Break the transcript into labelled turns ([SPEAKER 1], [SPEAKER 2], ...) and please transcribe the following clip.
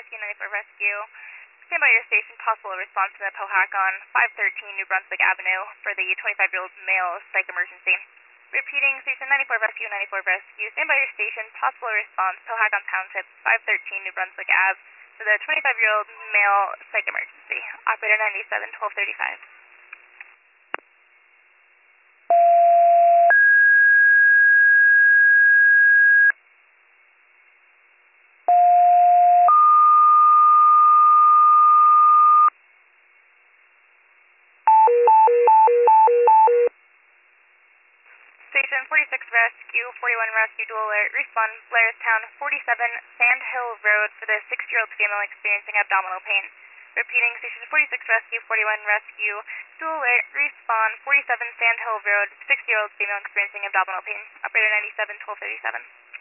[SPEAKER 1] Rescue 94 Rescue. Stand by your station, possible response to the POHAC on 513 New Brunswick Avenue for the 25-year-old male psych emergency. Repeating, Station 94 Rescue, 94 Rescue. Stand by your station, possible response, POHAC on Township 513 New Brunswick Ave for the 25-year-old male psych emergency. Operator 97, 1235. Station 46 Rescue, 41 Rescue, dual alert, respawn, Blairstown, 47 Sand Hill Road for the 6-year-old female experiencing abdominal pain. Repeating, Station 46 Rescue, 41 Rescue, dual alert, respawn, 47 Sand Hill Road, 6-year-old female experiencing abdominal pain. Operator 97, 1237.